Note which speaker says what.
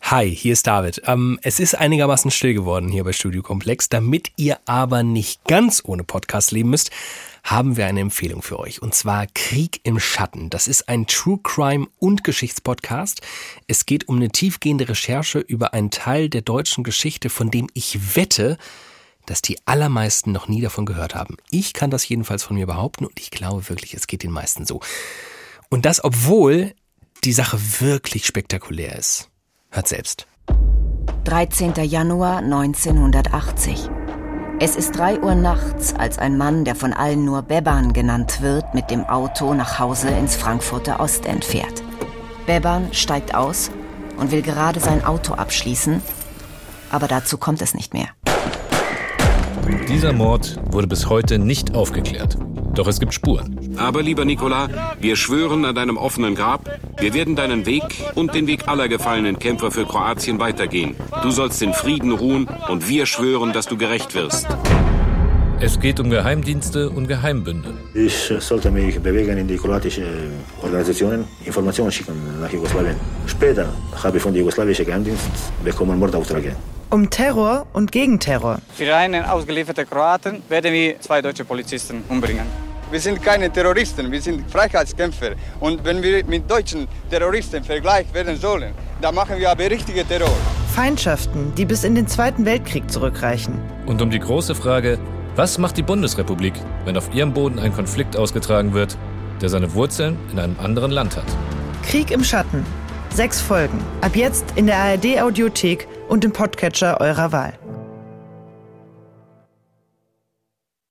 Speaker 1: Hi, hier ist David. Es ist einigermaßen still geworden hier bei Studio Komplex. Damit ihr aber nicht ganz ohne Podcast leben müsst, haben wir eine Empfehlung für euch. Und zwar Krieg im Schatten. Das ist ein True Crime und Geschichtspodcast. Es geht um eine tiefgehende Recherche über einen Teil der deutschen Geschichte, von dem ich wette, dass die allermeisten noch nie davon gehört haben. Ich kann das jedenfalls von mir behaupten und ich glaube wirklich, es geht den meisten so. Und das, obwohl die Sache wirklich spektakulär ist. Hört selbst.
Speaker 2: 13. Januar 1980. Es ist 3 Uhr nachts, als ein Mann, der von allen nur Beban genannt wird, mit dem Auto nach Hause ins Frankfurter Ostend fährt. Beban steigt aus und will gerade sein Auto abschließen, aber dazu kommt es nicht mehr.
Speaker 3: Dieser Mord wurde bis heute nicht aufgeklärt. Doch es gibt Spuren.
Speaker 4: Aber lieber Nikola, wir schwören an deinem offenen Grab, wir werden deinen Weg und den Weg aller gefallenen Kämpfer für Kroatien weitergehen. Du sollst in Frieden ruhen und wir schwören, dass du gerecht wirst.
Speaker 3: Es geht um Geheimdienste und Geheimbünde.
Speaker 5: Ich sollte mich bewegen in die kroatische Organisationen, Informationen schicken nach Jugoslawien. Später habe ich von der jugoslawischen Geheimdienst bekommen Mordaufträge.
Speaker 6: Um Terror und Gegenterror.
Speaker 7: Für einen ausgelieferten Kroaten werden wir 2 deutsche Polizisten umbringen.
Speaker 8: Wir sind keine Terroristen, wir sind Freiheitskämpfer. Und wenn wir mit deutschen Terroristen vergleicht werden sollen, dann machen wir aber richtige Terror.
Speaker 6: Feindschaften, die bis in den Zweiten Weltkrieg zurückreichen.
Speaker 3: Und um die große Frage, was macht die Bundesrepublik, wenn auf ihrem Boden ein Konflikt ausgetragen wird, der seine Wurzeln in einem anderen Land hat?
Speaker 6: Krieg im Schatten. 6 Folgen. Ab jetzt in der ARD-Audiothek und im Podcatcher eurer Wahl.